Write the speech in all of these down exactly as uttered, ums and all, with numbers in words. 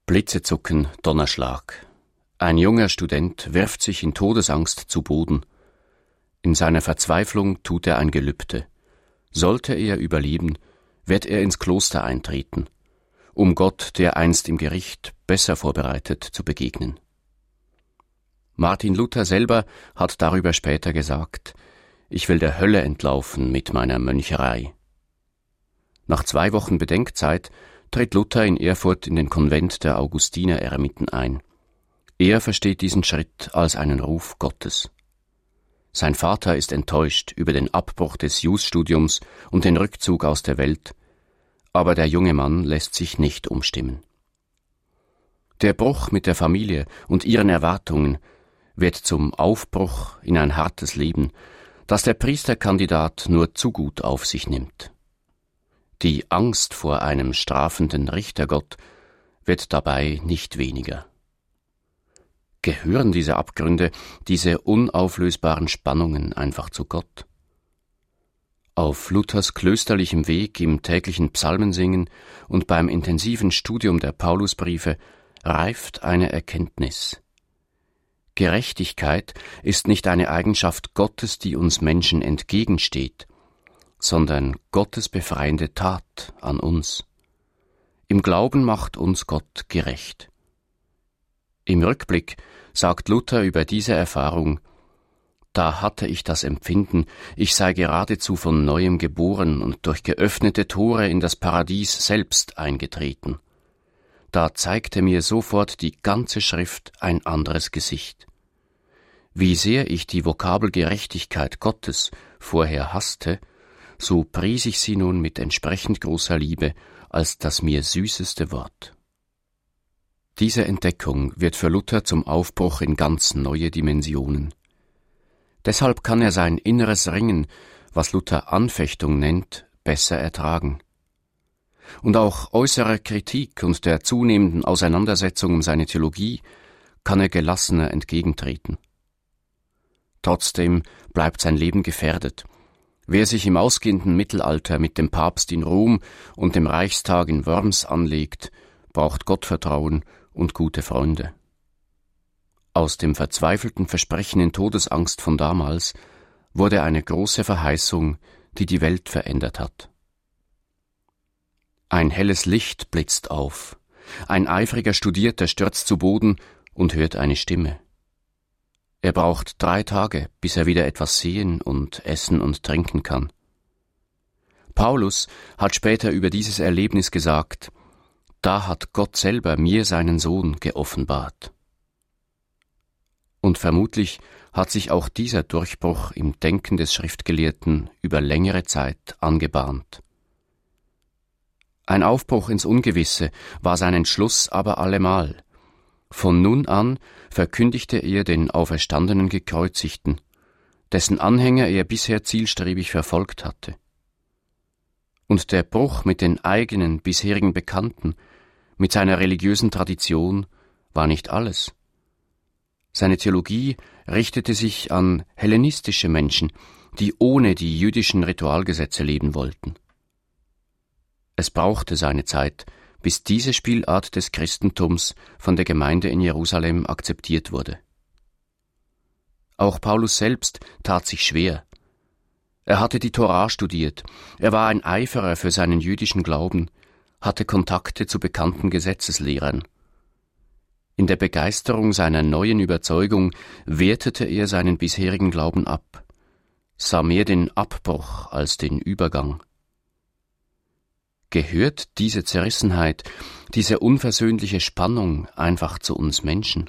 Blitze zucken, Donnerschlag. Ein junger Student wirft sich in Todesangst zu Boden. In seiner Verzweiflung tut er ein Gelübde. Sollte er überleben, wird er ins Kloster eintreten, um Gott dereinst im Gericht besser vorbereitet zu begegnen. Martin Luther selber hat darüber später gesagt: Ich will der Hölle entlaufen mit meiner Möncherei. Nach zwei Wochen Bedenkzeit tritt Luther in Erfurt in den Konvent der Augustiner-Eremiten ein. Er versteht diesen Schritt als einen Ruf Gottes. Sein Vater ist enttäuscht über den Abbruch des Jus-Studiums und den Rückzug aus der Welt, aber der junge Mann lässt sich nicht umstimmen. Der Bruch mit der Familie und ihren Erwartungen wird zum Aufbruch in ein hartes Leben, das der Priesterkandidat nur zu gut auf sich nimmt. Die Angst vor einem strafenden Richtergott wird dabei nicht weniger. Gehören diese Abgründe, diese unauflösbaren Spannungen einfach zu Gott? Auf Luthers klösterlichem Weg im täglichen Psalmensingen und beim intensiven Studium der Paulusbriefe reift eine Erkenntnis. Gerechtigkeit ist nicht eine Eigenschaft Gottes, die uns Menschen entgegensteht, sondern Gottes befreiende Tat an uns. Im Glauben macht uns Gott gerecht. Im Rückblick sagt Luther über diese Erfahrung: Da hatte ich das Empfinden, ich sei geradezu von Neuem geboren und durch geöffnete Tore in das Paradies selbst eingetreten. Da zeigte mir sofort die ganze Schrift ein anderes Gesicht. Wie sehr ich die Vokabel Gerechtigkeit Gottes vorher hasste, so pries ich sie nun mit entsprechend großer Liebe als das mir süßeste Wort. Diese Entdeckung wird für Luther zum Aufbruch in ganz neue Dimensionen. Deshalb kann er sein inneres Ringen, was Luther Anfechtung nennt, besser ertragen. Und auch äußerer Kritik und der zunehmenden Auseinandersetzung um seine Theologie kann er gelassener entgegentreten. Trotzdem bleibt sein Leben gefährdet. Wer sich im ausgehenden Mittelalter mit dem Papst in Rom und dem Reichstag in Worms anlegt, braucht Gottvertrauen und gute Freunde. Aus dem verzweifelten Versprechen in Todesangst von damals wurde eine große Verheißung, die die Welt verändert hat. Ein helles Licht blitzt auf, ein eifriger Studierter stürzt zu Boden und hört eine Stimme. Er braucht drei Tage, bis er wieder etwas sehen und essen und trinken kann. Paulus hat später über dieses Erlebnis gesagt: Da hat Gott selber mir seinen Sohn geoffenbart. Und vermutlich hat sich auch dieser Durchbruch im Denken des Schriftgelehrten über längere Zeit angebahnt. Ein Aufbruch ins Ungewisse war sein Entschluss aber allemal. Von nun an verkündigte er den auferstandenen Gekreuzigten, dessen Anhänger er bisher zielstrebig verfolgt hatte. Und der Bruch mit den eigenen bisherigen Bekannten, mit seiner religiösen Tradition, war nicht alles. Seine Theologie richtete sich an hellenistische Menschen, die ohne die jüdischen Ritualgesetze leben wollten. Es brauchte seine Zeit, bis diese Spielart des Christentums von der Gemeinde in Jerusalem akzeptiert wurde. Auch Paulus selbst tat sich schwer. Er hatte die Tora studiert, er war ein Eiferer für seinen jüdischen Glauben, hatte Kontakte zu bekannten Gesetzeslehrern. In der Begeisterung seiner neuen Überzeugung wertete er seinen bisherigen Glauben ab, sah mehr den Abbruch als den Übergang. Gehört diese Zerrissenheit, diese unversöhnliche Spannung einfach zu uns Menschen?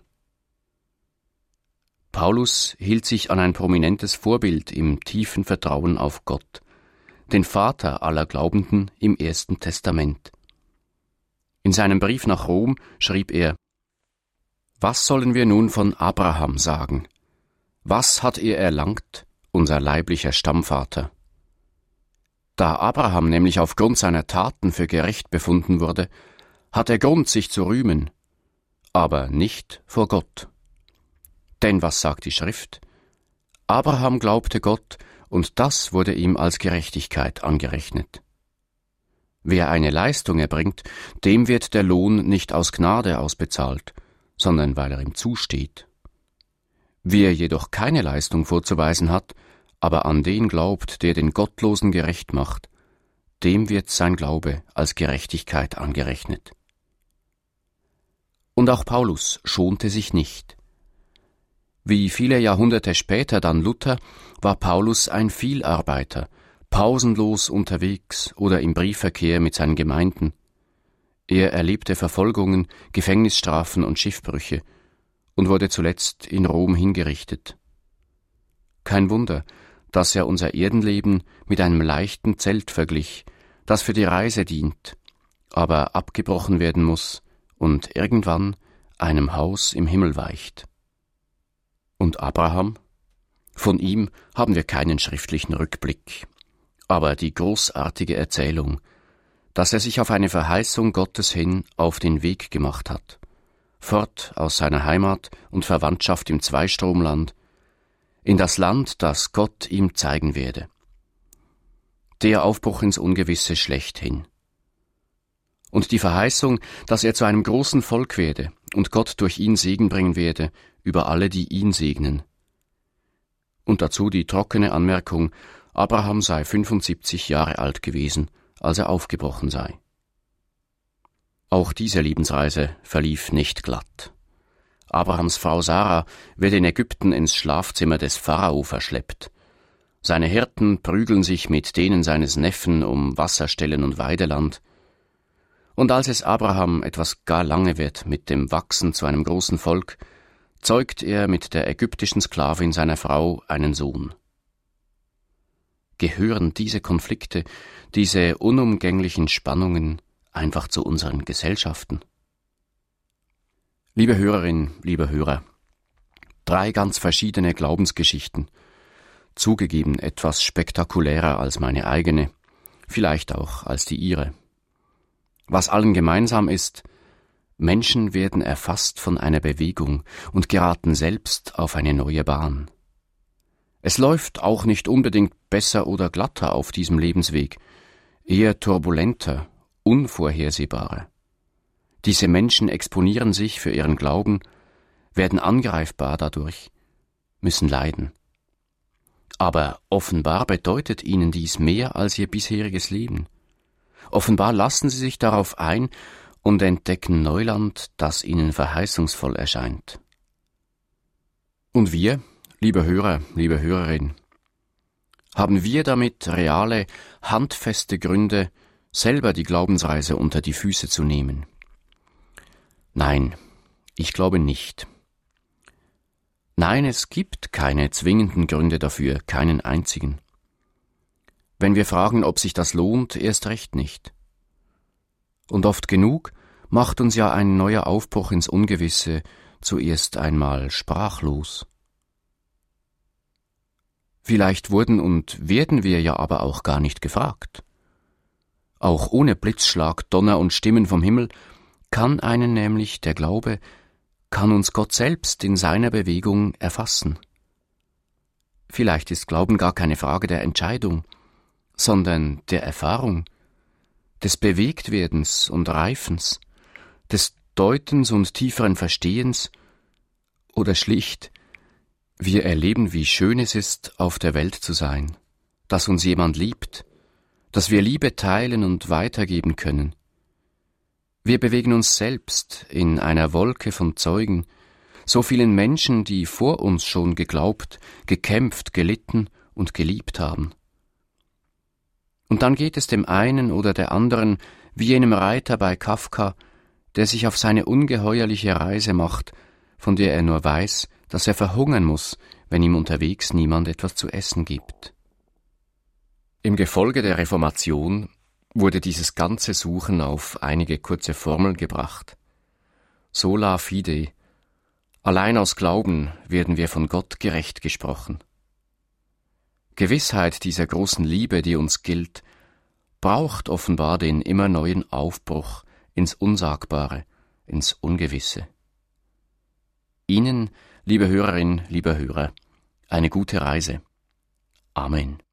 Paulus hielt sich an ein prominentes Vorbild im tiefen Vertrauen auf Gott, den Vater aller Glaubenden im Ersten Testament. In seinem Brief nach Rom schrieb er: Was sollen wir nun von Abraham sagen? Was hat er erlangt, unser leiblicher Stammvater? Da Abraham nämlich aufgrund seiner Taten für gerecht befunden wurde, hat er Grund, sich zu rühmen, aber nicht vor Gott. Denn was sagt die Schrift? Abraham glaubte Gott, und das wurde ihm als Gerechtigkeit angerechnet. Wer eine Leistung erbringt, dem wird der Lohn nicht aus Gnade ausbezahlt, sondern weil er ihm zusteht. Wer jedoch keine Leistung vorzuweisen hat, aber an den glaubt, der den Gottlosen gerecht macht, dem wird sein Glaube als Gerechtigkeit angerechnet. Und auch Paulus schonte sich nicht. Wie viele Jahrhunderte später dann Luther, war Paulus ein Vielarbeiter, pausenlos unterwegs oder im Briefverkehr mit seinen Gemeinden. Er erlebte Verfolgungen, Gefängnisstrafen und Schiffbrüche und wurde zuletzt in Rom hingerichtet. Kein Wunder, dass er unser Erdenleben mit einem leichten Zelt verglich, das für die Reise dient, aber abgebrochen werden muss und irgendwann einem Haus im Himmel weicht. Und Abraham? Von ihm haben wir keinen schriftlichen Rückblick, aber die großartige Erzählung, dass er sich auf eine Verheißung Gottes hin auf den Weg gemacht hat, fort aus seiner Heimat und Verwandtschaft im Zweistromland, in das Land, das Gott ihm zeigen werde. Der Aufbruch ins Ungewisse schlechthin. Und die Verheißung, dass er zu einem großen Volk werde und Gott durch ihn Segen bringen werde über alle, die ihn segnen. Und dazu die trockene Anmerkung, Abraham sei fünfundsiebzig Jahre alt gewesen, als er aufgebrochen sei. Auch diese Lebensreise verlief nicht glatt. Abrahams Frau Sarah wird in Ägypten ins Schlafzimmer des Pharao verschleppt. Seine Hirten prügeln sich mit denen seines Neffen um Wasserstellen und Weideland. Und als es Abraham etwas gar lange wird mit dem Wachsen zu einem großen Volk, zeugt er mit der ägyptischen Sklavin seiner Frau einen Sohn. Gehören diese Konflikte, diese unumgänglichen Spannungen einfach zu unseren Gesellschaften? Liebe Hörerin, lieber Hörer, drei ganz verschiedene Glaubensgeschichten, zugegeben etwas spektakulärer als meine eigene, vielleicht auch als die ihre. Was allen gemeinsam ist, Menschen werden erfasst von einer Bewegung und geraten selbst auf eine neue Bahn. Es läuft auch nicht unbedingt besser oder glatter auf diesem Lebensweg, eher turbulenter, unvorhersehbarer. Diese Menschen exponieren sich für ihren Glauben, werden angreifbar dadurch, müssen leiden. Aber offenbar bedeutet ihnen dies mehr als ihr bisheriges Leben. Offenbar lassen sie sich darauf ein und entdecken Neuland, das ihnen verheißungsvoll erscheint. Und wir, liebe Hörer, liebe Hörerin, haben wir damit reale, handfeste Gründe, selber die Glaubensreise unter die Füße zu nehmen? Nein, ich glaube nicht. Nein, es gibt keine zwingenden Gründe dafür, keinen einzigen. Wenn wir fragen, ob sich das lohnt, erst recht nicht. Und oft genug macht uns ja ein neuer Aufbruch ins Ungewisse zuerst einmal sprachlos. Vielleicht wurden und werden wir ja aber auch gar nicht gefragt. Auch ohne Blitzschlag, Donner und Stimmen vom Himmel kann einen nämlich der Glaube, kann uns Gott selbst in seiner Bewegung erfassen. Vielleicht ist Glauben gar keine Frage der Entscheidung, sondern der Erfahrung, des Bewegtwerdens und Reifens, des Deutens und tieferen Verstehens oder schlicht, wir erleben, wie schön es ist, auf der Welt zu sein, dass uns jemand liebt, dass wir Liebe teilen und weitergeben können. Wir bewegen uns selbst in einer Wolke von Zeugen, so vielen Menschen, die vor uns schon geglaubt, gekämpft, gelitten und geliebt haben. Und dann geht es dem einen oder der anderen wie jenem Reiter bei Kafka, der sich auf seine ungeheuerliche Reise macht, von der er nur weiß, dass er verhungern muss, wenn ihm unterwegs niemand etwas zu essen gibt. Im Gefolge der Reformation wurde dieses ganze Suchen auf einige kurze Formeln gebracht. Sola fide, allein aus Glauben werden wir von Gott gerecht gesprochen. Gewissheit dieser großen Liebe, die uns gilt, braucht offenbar den immer neuen Aufbruch ins Unsagbare, ins Ungewisse. Ihnen, liebe Hörerin, lieber Hörer, eine gute Reise. Amen.